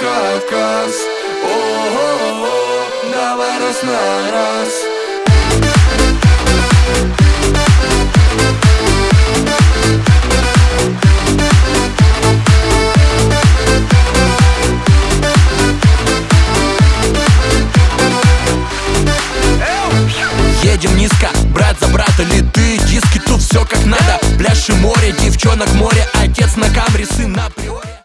Кавказ. О-о-о, давай раз на раз. Едем низко, брат за брата, литые диски, тут все как надо. Пляж и море, девчонок море, отец на камере, сын на приоре.